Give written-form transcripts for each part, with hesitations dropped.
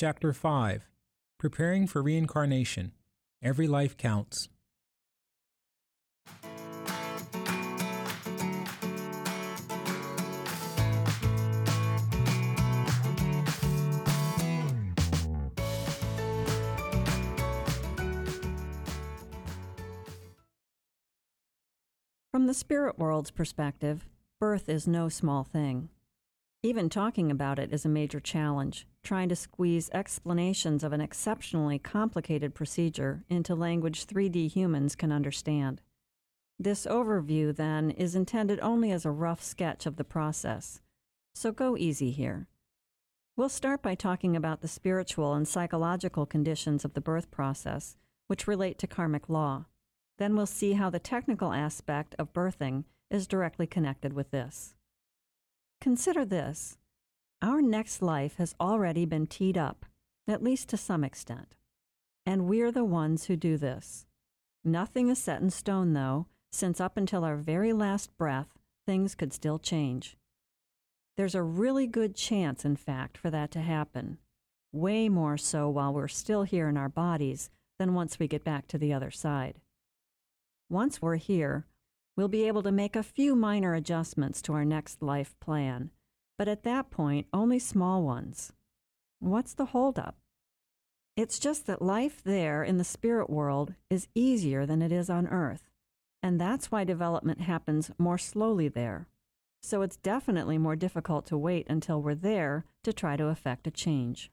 Chapter 5. Preparing for Reincarnation. Every Life Counts. From the spirit world's perspective, birth is no small thing. Even talking about it is a major challenge, trying to squeeze explanations of an exceptionally complicated procedure into language 3D humans can understand. This overview, then, is intended only as a rough sketch of the process, so go easy here. We'll start by talking about the spiritual and psychological conditions of the birth process, which relate to karmic law. Then we'll see how the technical aspect of birthing is directly connected with this. Consider this. Our next life has already been teed up, at least to some extent. And we're the ones who do this. Nothing is set in stone, though, since up until our very last breath, things could still change. There's a really good chance, in fact, for that to happen. Way more so while we're still here in our bodies than once we get back to the other side. Once we're here, we'll be able to make a few minor adjustments to our next life plan, but at that point, only small ones. What's the holdup? It's just that life there in the spirit world is easier than it is on Earth, and that's why development happens more slowly there. So it's definitely more difficult to wait until we're there to try to effect a change.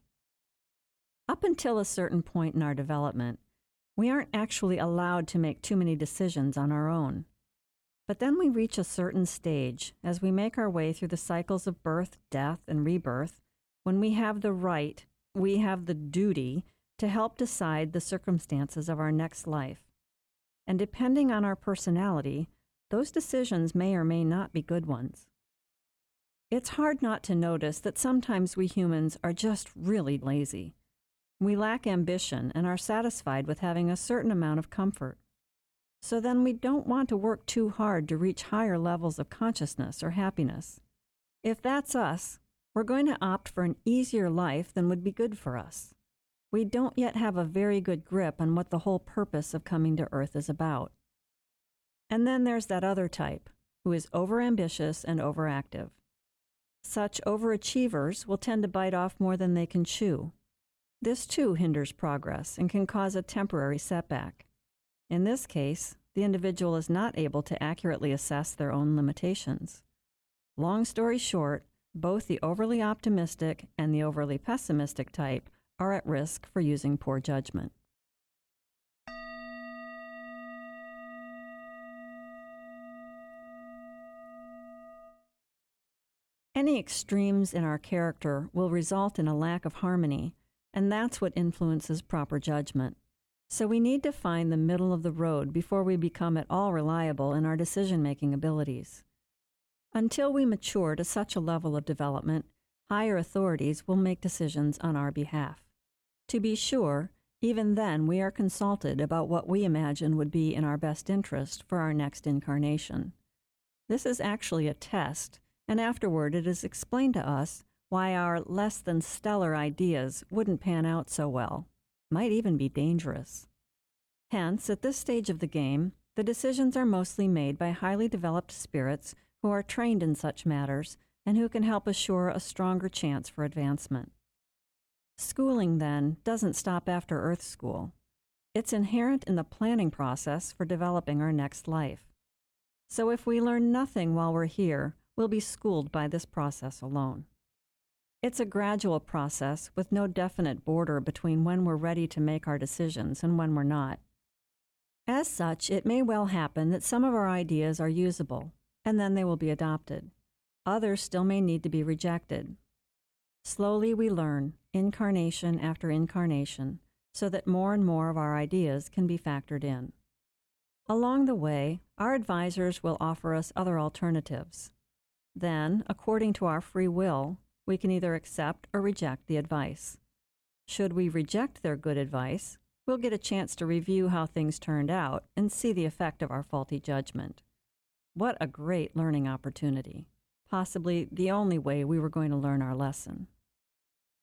Up until a certain point in our development, we aren't actually allowed to make too many decisions on our own. But then we reach a certain stage as we make our way through the cycles of birth, death, and rebirth, when we have the right, we have the duty to help decide the circumstances of our next life. And depending on our personality, those decisions may or may not be good ones. It's hard not to notice that sometimes we humans are just really lazy. We lack ambition and are satisfied with having a certain amount of comfort. So then we don't want to work too hard to reach higher levels of consciousness or happiness. If that's us, we're going to opt for an easier life than would be good for us. We don't yet have a very good grip on what the whole purpose of coming to Earth is about. And then there's that other type, who is overambitious and overactive. Such overachievers will tend to bite off more than they can chew. This too hinders progress and can cause a temporary setback. In this case, the individual is not able to accurately assess their own limitations. Long story short, both the overly optimistic and the overly pessimistic type are at risk for using poor judgment. Any extremes in our character will result in a lack of harmony, and that's what influences proper judgment. So we need to find the middle of the road before we become at all reliable in our decision-making abilities. Until we mature to such a level of development, higher authorities will make decisions on our behalf. To be sure, even then we are consulted about what we imagine would be in our best interest for our next incarnation. This is actually a test, and afterward it is explained to us why our less than stellar ideas wouldn't pan out so well. Might even be dangerous. Hence, at this stage of the game, the decisions are mostly made by highly developed spirits who are trained in such matters and who can help assure a stronger chance for advancement. Schooling, then, doesn't stop after Earth School. It's inherent in the planning process for developing our next life. So if we learn nothing while we're here, we'll be schooled by this process alone. It's a gradual process with no definite border between when we're ready to make our decisions and when we're not. As such, it may well happen that some of our ideas are usable, and then they will be adopted. Others still may need to be rejected. Slowly we learn, incarnation after incarnation, so that more and more of our ideas can be factored in. Along the way, our advisors will offer us other alternatives. Then, according to our free will, we can either accept or reject the advice. Should we reject their good advice, we'll get a chance to review how things turned out and see the effect of our faulty judgment. What a great learning opportunity. Possibly the only way we were going to learn our lesson.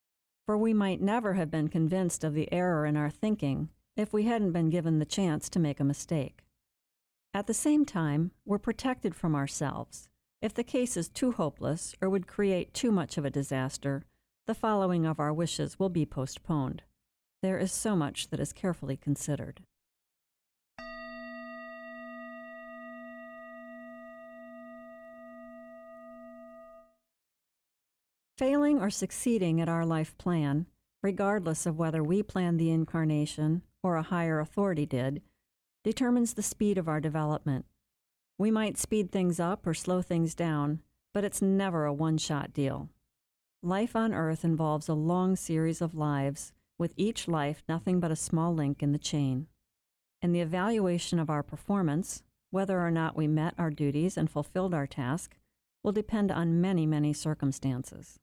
for we might never have been convinced of the error in our thinking if we hadn't been given the chance to make a mistake. At the same time, we're protected from ourselves. If the case is too hopeless or would create too much of a disaster, the following of our wishes will be postponed. There is so much that is carefully considered. Failing or succeeding at our life plan, regardless of whether we planned the incarnation or a higher authority did, determines the speed of our development. We might speed things up or slow things down, but it's never a one-shot deal. Life on Earth involves a long series of lives, with each life nothing but a small link in the chain. And the evaluation of our performance, whether or not we met our duties and fulfilled our task, will depend on many, many circumstances.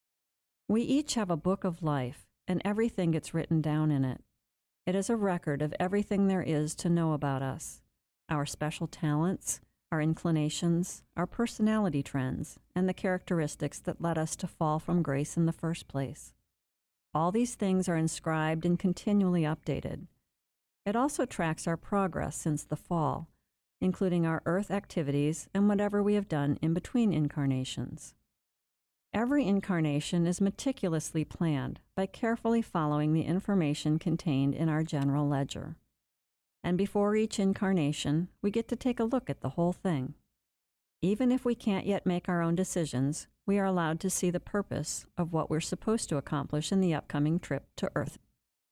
We each have a book of life, and everything gets written down in it. It is a record of everything there is to know about us, our special talents, our inclinations, our personality trends, and the characteristics that led us to fall from grace in the first place. All these things are inscribed and continually updated. It also tracks our progress since the fall, including our earth activities and whatever we have done in between incarnations. Every incarnation is meticulously planned by carefully following the information contained in our general ledger. And before each incarnation, we get to take a look at the whole thing. Even if we can't yet make our own decisions, we are allowed to see the purpose of what we're supposed to accomplish in the upcoming trip to Earth.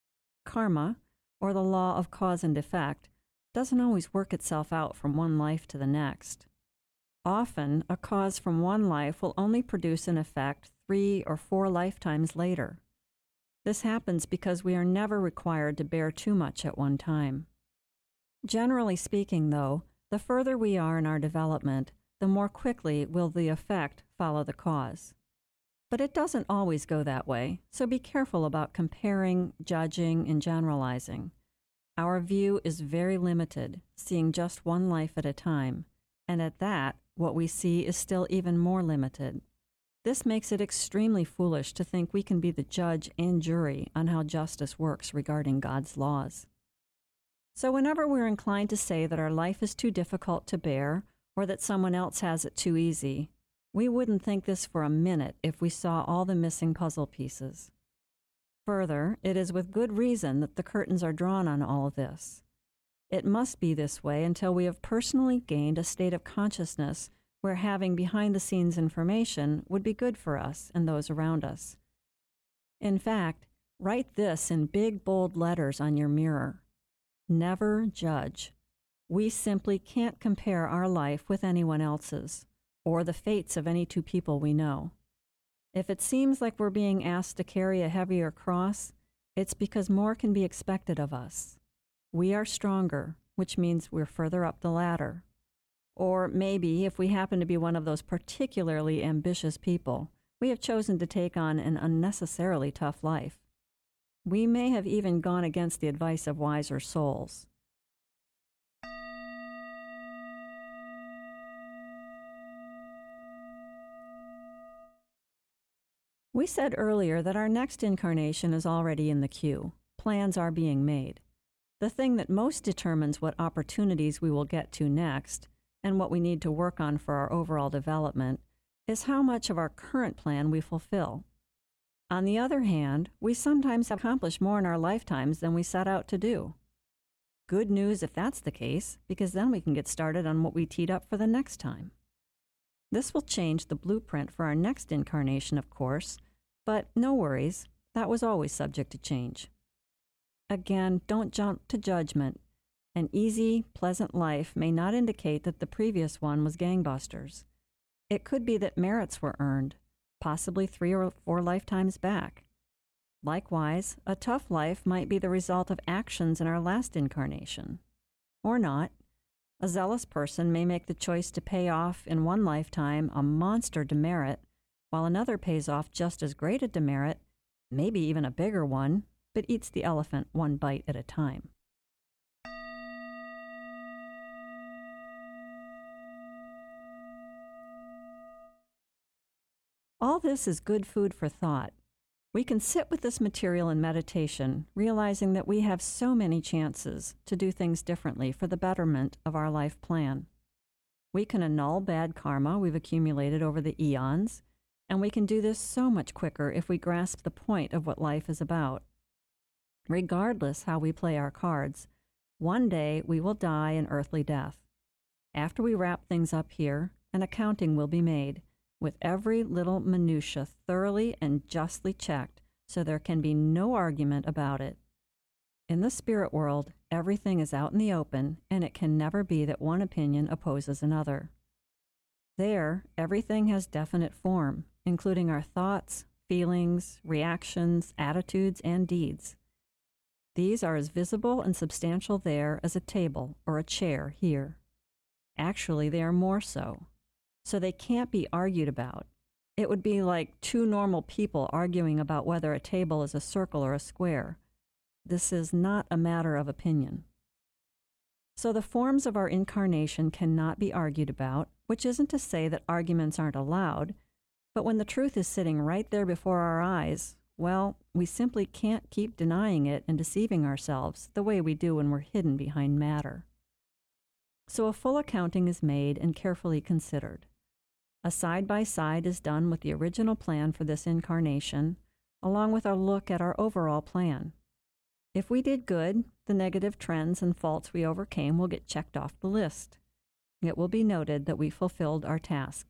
Karma, or the law of cause and effect, doesn't always work itself out from one life to the next. Often, a cause from one life will only produce an effect 3 or 4 lifetimes later. This happens because we are never required to bear too much at one time. Generally speaking, though, the further we are in our development, the more quickly will the effect follow the cause. But it doesn't always go that way, so be careful about comparing, judging, and generalizing. Our view is very limited, seeing just one life at a time, and at that, what we see is still even more limited. This makes it extremely foolish to think we can be the judge and jury on how justice works regarding God's laws. So whenever we're inclined to say that our life is too difficult to bear, or that someone else has it too easy, we wouldn't think this for a minute if we saw all the missing puzzle pieces. Further, it is with good reason that the curtains are drawn on all of this. It must be this way until we have personally gained a state of consciousness where having behind-the-scenes information would be good for us and those around us. In fact, write this in big, bold letters on your mirror. Never judge. We simply can't compare our life with anyone else's, or the fates of any two people we know. If it seems like we're being asked to carry a heavier cross, it's because more can be expected of us. We are stronger, which means we're further up the ladder. Or maybe, if we happen to be one of those particularly ambitious people, we have chosen to take on an unnecessarily tough life. We may have even gone against the advice of wiser souls. We said earlier that our next incarnation is already in the queue. Plans are being made. The thing that most determines what opportunities we will get to next, and what we need to work on for our overall development, is how much of our current plan we fulfill. On the other hand, we sometimes accomplish more in our lifetimes than we set out to do. Good news if that's the case, because then we can get started on what we teed up for the next time. This will change the blueprint for our next incarnation, of course, but no worries, that was always subject to change. Again, don't jump to judgment. An easy, pleasant life may not indicate that the previous one was gangbusters. It could be that merits were earned, possibly 3 or 4 lifetimes back. Likewise, a tough life might be the result of actions in our last incarnation. Or not. A zealous person may make the choice to pay off in one lifetime a monster demerit, while another pays off just as great a demerit, maybe even a bigger one, but eats the elephant one bite at a time. All this is good food for thought. We can sit with this material in meditation, realizing that we have so many chances to do things differently for the betterment of our life plan. We can annul bad karma we've accumulated over the eons, and we can do this so much quicker if we grasp the point of what life is about. Regardless how we play our cards, one day we will die an earthly death. After we wrap things up here, an accounting will be made, with every little minutia thoroughly and justly checked, so there can be no argument about it. In the spirit world, everything is out in the open, and it can never be that one opinion opposes another. There, everything has definite form, including our thoughts, feelings, reactions, attitudes, and deeds. These are as visible and substantial there as a table or a chair here. Actually, they are more so. So they can't be argued about. It would be like two normal people arguing about whether a table is a circle or a square. This is not a matter of opinion. So the forms of our incarnation cannot be argued about, which isn't to say that arguments aren't allowed, but when the truth is sitting right there before our eyes, well, we simply can't keep denying it and deceiving ourselves the way we do when we're hidden behind matter. So a full accounting is made and carefully considered. A side-by-side is done with the original plan for this incarnation, along with a look at our overall plan. If we did good, the negative trends and faults we overcame will get checked off the list. It will be noted that we fulfilled our task.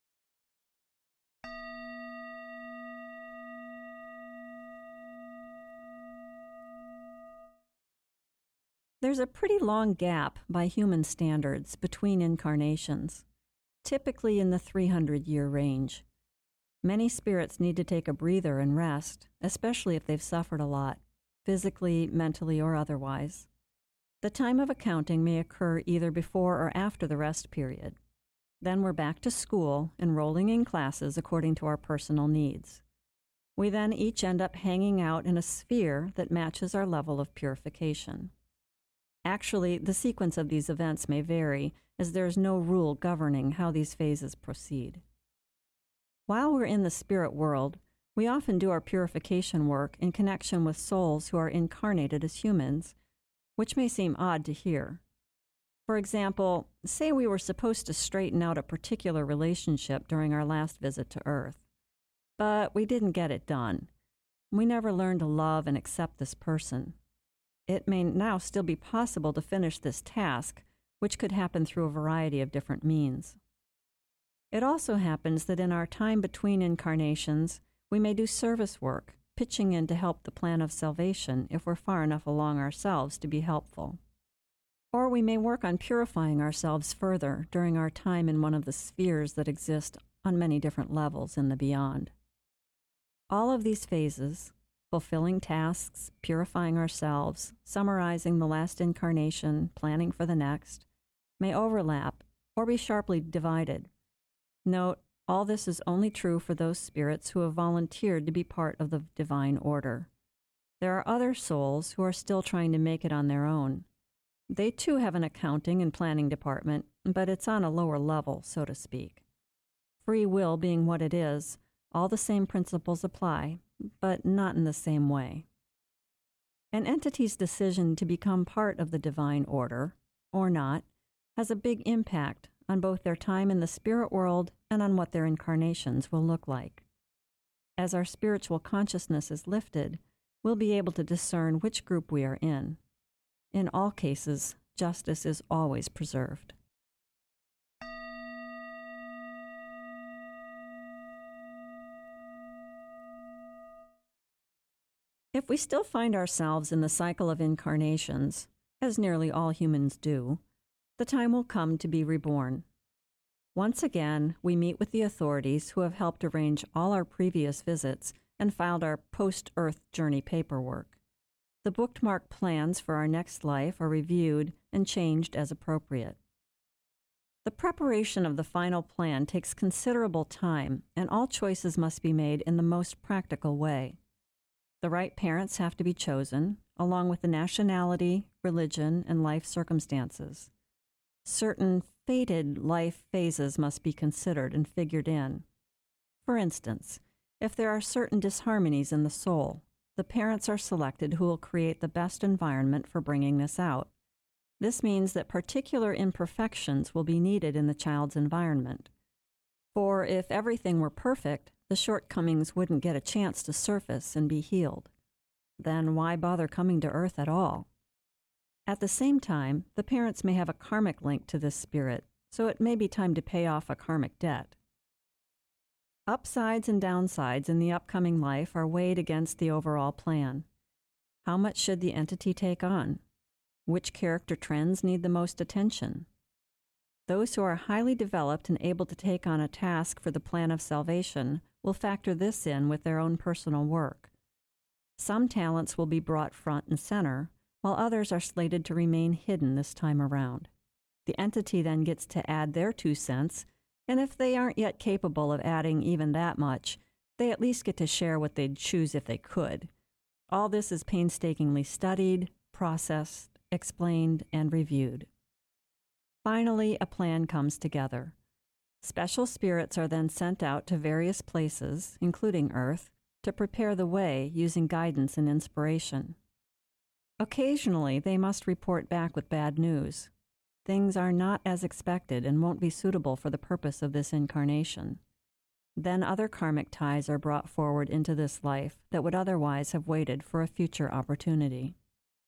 There's a pretty long gap by human standards between incarnations, typically in the 300-year range. Many spirits need to take a breather and rest, especially if they've suffered a lot, physically, mentally, or otherwise. The time of accounting may occur either before or after the rest period. Then we're back to school, enrolling in classes according to our personal needs. We then each end up hanging out in a sphere that matches our level of purification. Actually, the sequence of these events may vary, as there is no rule governing how these phases proceed. While we're in the spirit world, we often do our purification work in connection with souls who are incarnated as humans, which may seem odd to hear. For example, say we were supposed to straighten out a particular relationship during our last visit to Earth, but we didn't get it done. We never learned to love and accept this person. It may now still be possible to finish this task, which could happen through a variety of different means. It also happens that in our time between incarnations, we may do service work, pitching in to help the plan of salvation if we're far enough along ourselves to be helpful. Or we may work on purifying ourselves further during our time in one of the spheres that exist on many different levels in the beyond. All of these phases, fulfilling tasks, purifying ourselves, summarizing the last incarnation, planning for the next, may overlap or be sharply divided. Note, all this is only true for those spirits who have volunteered to be part of the divine order. There are other souls who are still trying to make it on their own. They too have an accounting and planning department, but it's on a lower level, so to speak. Free will being what it is, all the same principles apply, but not in the same way. An entity's decision to become part of the divine order, or not, has a big impact on both their time in the spirit world and on what their incarnations will look like. As our spiritual consciousness is lifted, we'll be able to discern which group we are in. In all cases, justice is always preserved. If we still find ourselves in the cycle of incarnations, as nearly all humans do, the time will come to be reborn. Once again, we meet with the authorities who have helped arrange all our previous visits and filed our post-Earth journey paperwork. The bookmarked plans for our next life are reviewed and changed as appropriate. The preparation of the final plan takes considerable time, and all choices must be made in the most practical way. The right parents have to be chosen, along with the nationality, religion, and life circumstances. Certain fated life phases must be considered and figured in. For instance, If there are certain disharmonies in the soul, the parents are selected who will create the best environment for bringing this out. This means that particular imperfections will be needed in the child's environment. For if everything were perfect, the shortcomings wouldn't get a chance to surface and be healed. Then why bother coming to Earth at all? At the same time, the parents may have a karmic link to this spirit, so it may be time to pay off a karmic debt. Upsides and downsides in the upcoming life are weighed against the overall plan. How much should the entity take on? Which character trends need the most attention? Those who are highly developed and able to take on a task for the plan of salvation will factor this in with their own personal work. Some talents will be brought front and center, while others are slated to remain hidden this time around. The entity then gets to add their 2 cents, and if they aren't yet capable of adding even that much, they at least get to share what they'd choose if they could. All this is painstakingly studied, processed, explained, and reviewed. Finally, a plan comes together. Special spirits are then sent out to various places, including Earth, to prepare the way using guidance and inspiration. Occasionally, they must report back with bad news. Things are not as expected and won't be suitable for the purpose of this incarnation. Then other karmic ties are brought forward into this life that would otherwise have waited for a future opportunity.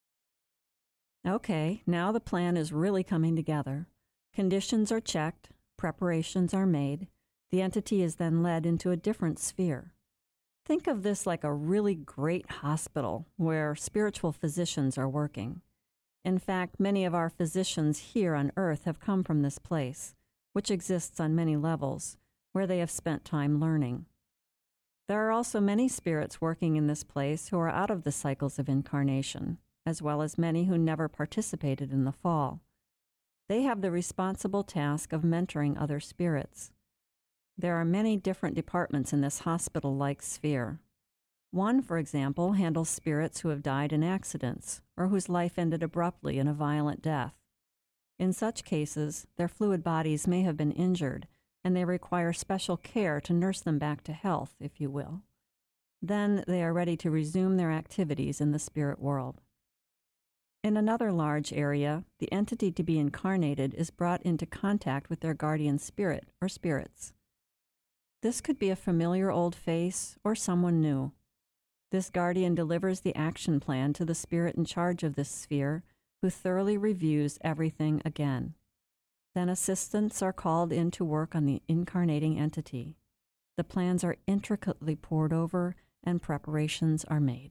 Okay, now the plan is really coming together. Conditions are checked, preparations are made. The entity is then led into a different sphere. Think of this like a really great hospital where spiritual physicians are working. In fact, many of our physicians here on Earth have come from this place, which exists on many levels, where they have spent time learning. There are also many spirits working in this place who are out of the cycles of incarnation, as well as many who never participated in the fall. They have the responsible task of mentoring other spirits. There are many different departments in this hospital-like sphere. One, for example, handles spirits who have died in accidents or whose life ended abruptly in a violent death. In such cases, their fluid bodies may have been injured, and they require special care to nurse them back to health, if you will. Then they are ready to resume their activities in the spirit world. In another large area, the entity to be incarnated is brought into contact with their guardian spirit or spirits. This could be a familiar old face or someone new. This guardian delivers the action plan to the spirit in charge of this sphere, who thoroughly reviews everything again. Then assistants are called in to work on the incarnating entity. The plans are intricately pored over and preparations are made.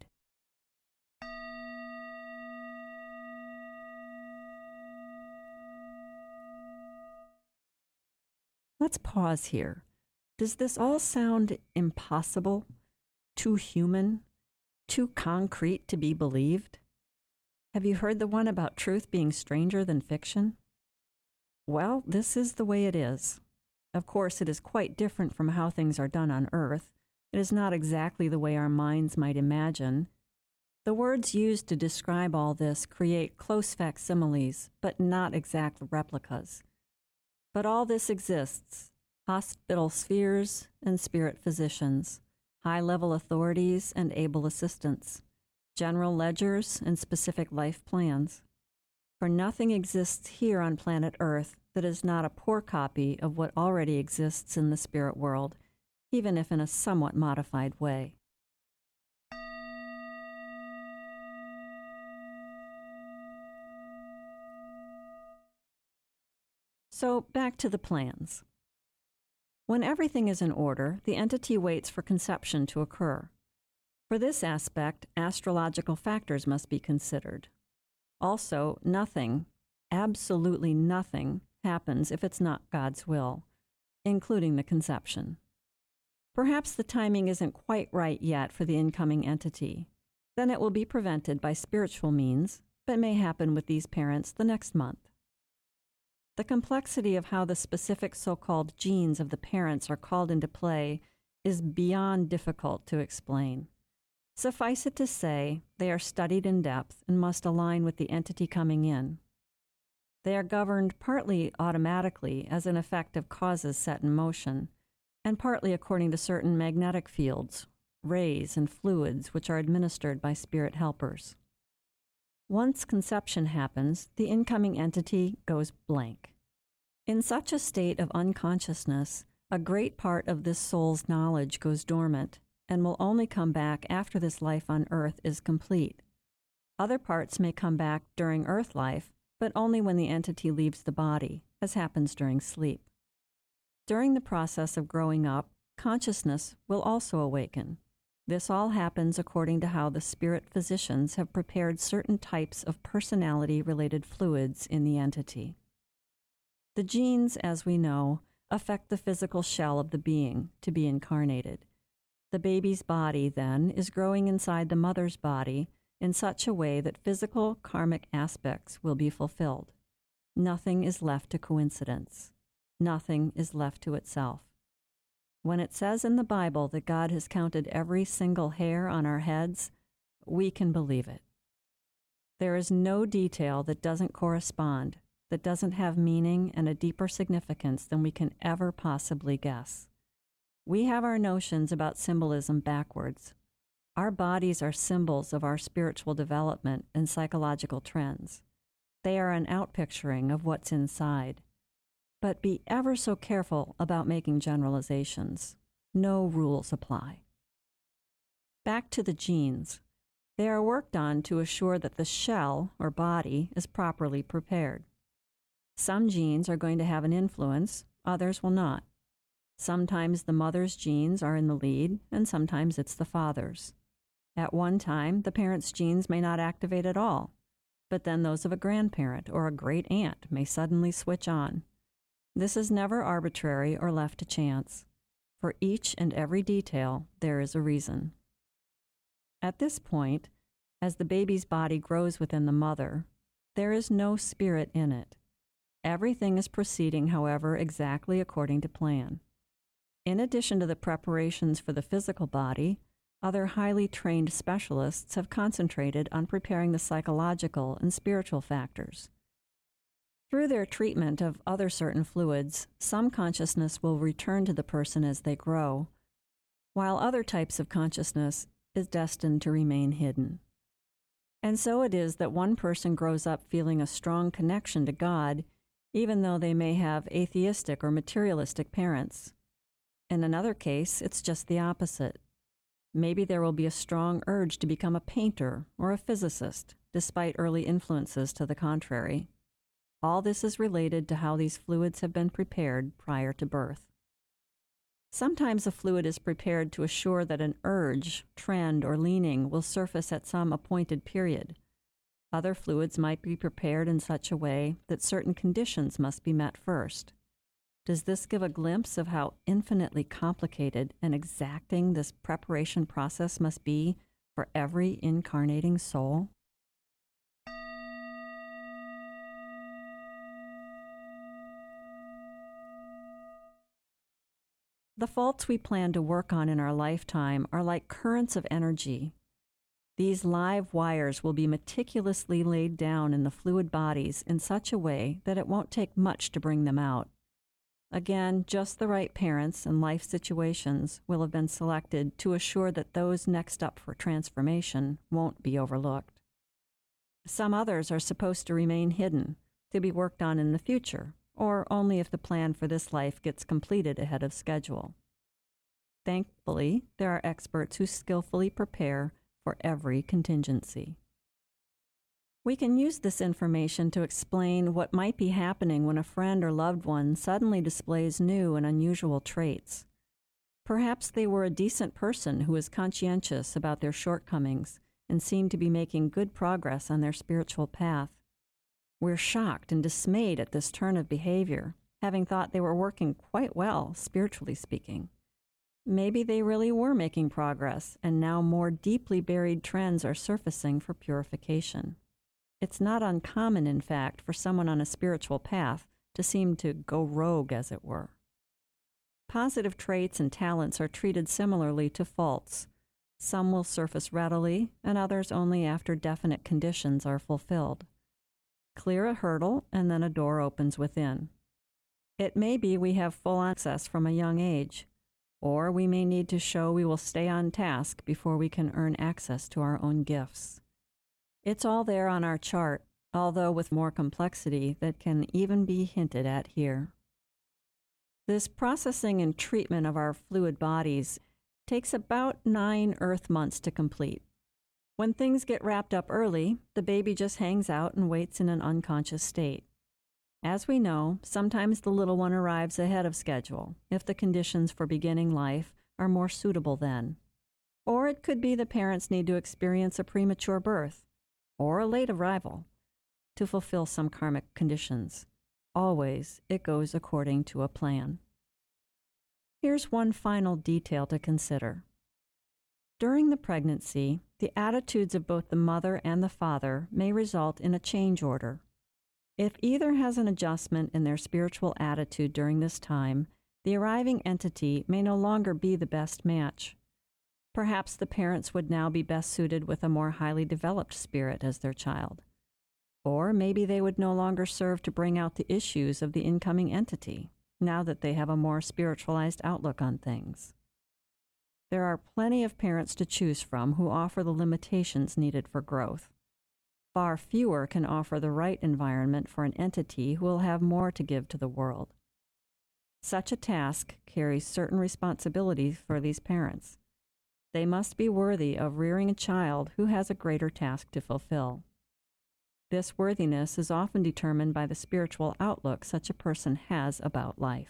Let's pause here. Does this all sound impossible? Too human? Too concrete to be believed? Have you heard the one about truth being stranger than fiction? Well, this is the way it is. Of course, it is quite different from how things are done on Earth. It is not exactly the way our minds might imagine. The words used to describe all this create close facsimiles, but not exact replicas. But all this exists: hospital spheres and spirit physicians, high-level authorities and able assistants, general ledgers and specific life plans. For nothing exists here on planet Earth that is not a poor copy of what already exists in the spirit world, even if in a somewhat modified way. So back to the plans. When everything is in order, the entity waits for conception to occur. For this aspect, astrological factors must be considered. Also, nothing, absolutely nothing, happens if it's not God's will, including the conception. Perhaps the timing isn't quite right yet for the incoming entity. Then it will be prevented by spiritual means, but may happen with these parents the next month. The complexity of how the specific so-called genes of the parents are called into play is beyond difficult to explain. Suffice it to say, they are studied in depth and must align with the entity coming in. They are governed partly automatically as an effect of causes set in motion, and partly according to certain magnetic fields, rays, and fluids which are administered by spirit helpers. Once conception happens, the incoming entity goes blank. In such a state of unconsciousness, a great part of this soul's knowledge goes dormant and will only come back after this life on earth is complete. Other parts may come back during earth life, but only when the entity leaves the body, as happens during sleep. During the process of growing up, consciousness will also awaken. This all happens according to how the spirit physicians have prepared certain types of personality-related fluids in the entity. The genes, as we know, affect the physical shell of the being to be incarnated. The baby's body, then, is growing inside the mother's body in such a way that physical karmic aspects will be fulfilled. Nothing is left to coincidence. Nothing is left to itself. When it says in the Bible that God has counted every single hair on our heads, we can believe it. There is no detail that doesn't correspond, that doesn't have meaning and a deeper significance than we can ever possibly guess. We have our notions about symbolism backwards. Our bodies are symbols of our spiritual development and psychological trends. They are an outpicturing of what's inside. But be ever so careful about making generalizations. No rules apply. Back to the genes. They are worked on to assure that the shell, or body, is properly prepared. Some genes are going to have an influence, others will not. Sometimes the mother's genes are in the lead, and sometimes it's the father's. At one time, the parent's genes may not activate at all, but then those of a grandparent or a great aunt may suddenly switch on. This is never arbitrary or left to chance. For each and every detail, there is a reason. At this point, as the baby's body grows within the mother, there is no spirit in it. Everything is proceeding, however, exactly according to plan. In addition to the preparations for the physical body, other highly trained specialists have concentrated on preparing the psychological and spiritual factors. Through their treatment of other certain fluids, some consciousness will return to the person as they grow, while other types of consciousness is destined to remain hidden. And so it is that one person grows up feeling a strong connection to God, even though they may have atheistic or materialistic parents. In another case, it's just the opposite. Maybe there will be a strong urge to become a painter or a physicist, despite early influences to the contrary. All this is related to how these fluids have been prepared prior to birth. Sometimes a fluid is prepared to assure that an urge, trend, or leaning will surface at some appointed period. Other fluids might be prepared in such a way that certain conditions must be met first. Does this give a glimpse of how infinitely complicated and exacting this preparation process must be for every incarnating soul? The faults we plan to work on in our lifetime are like currents of energy. These live wires will be meticulously laid down in the fluid bodies in such a way that it won't take much to bring them out. Again, just the right parents and life situations will have been selected to assure that those next up for transformation won't be overlooked. Some others are supposed to remain hidden, to be worked on in the future, or only if the plan for this life gets completed ahead of schedule. Thankfully, there are experts who skillfully prepare for every contingency. We can use this information to explain what might be happening when a friend or loved one suddenly displays new and unusual traits. Perhaps they were a decent person who was conscientious about their shortcomings and seemed to be making good progress on their spiritual path. We're shocked and dismayed at this turn of behavior, having thought they were working quite well, spiritually speaking. Maybe they really were making progress, and now more deeply buried trends are surfacing for purification. It's not uncommon, in fact, for someone on a spiritual path to seem to go rogue, as it were. Positive traits and talents are treated similarly to faults. Some will surface readily, and others only after definite conditions are fulfilled. Clear a hurdle, and then a door opens within. It may be we have full access from a young age, or we may need to show we will stay on task before we can earn access to our own gifts. It's all there on our chart, although with more complexity that can even be hinted at here. This processing and treatment of our fluid bodies takes about 9 Earth months to complete. When things get wrapped up early, the baby just hangs out and waits in an unconscious state. As we know, sometimes the little one arrives ahead of schedule if the conditions for beginning life are more suitable then. Or it could be the parents need to experience a premature birth or a late arrival to fulfill some karmic conditions. Always, it goes according to a plan. Here's one final detail to consider. During the pregnancy, the attitudes of both the mother and the father may result in a change order. If either has an adjustment in their spiritual attitude during this time, the arriving entity may no longer be the best match. Perhaps the parents would now be best suited with a more highly developed spirit as their child. Or maybe they would no longer serve to bring out the issues of the incoming entity, now that they have a more spiritualized outlook on things. There are plenty of parents to choose from who offer the limitations needed for growth. Far fewer can offer the right environment for an entity who will have more to give to the world. Such a task carries certain responsibilities for these parents. They must be worthy of rearing a child who has a greater task to fulfill. This worthiness is often determined by the spiritual outlook such a person has about life.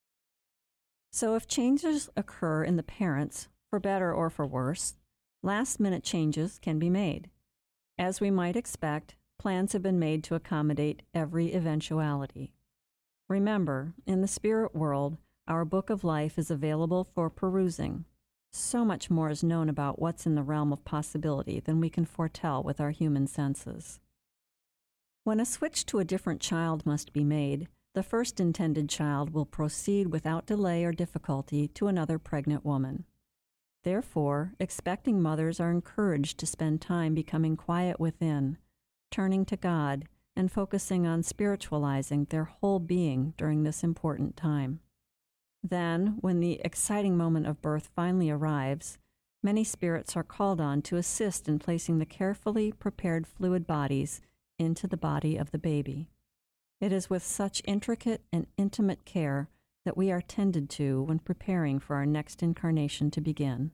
So if changes occur in the parents, for better or for worse, last-minute changes can be made. As we might expect, plans have been made to accommodate every eventuality. Remember, in the spirit world, our book of life is available for perusing. So much more is known about what's in the realm of possibility than we can foretell with our human senses. When a switch to a different child must be made, the first intended child will proceed without delay or difficulty to another pregnant woman. Therefore, expecting mothers are encouraged to spend time becoming quiet within, turning to God, and focusing on spiritualizing their whole being during this important time. Then, when the exciting moment of birth finally arrives, many spirits are called on to assist in placing the carefully prepared fluid bodies into the body of the baby. It is with such intricate and intimate care that we are tended to when preparing for our next incarnation to begin.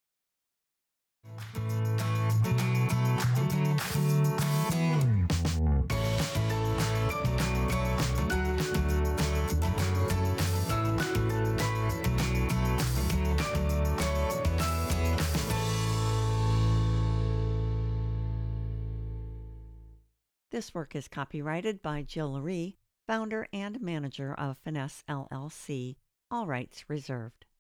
This work is copyrighted by Jill Laree, founder and manager of Finesse LLC. All rights reserved.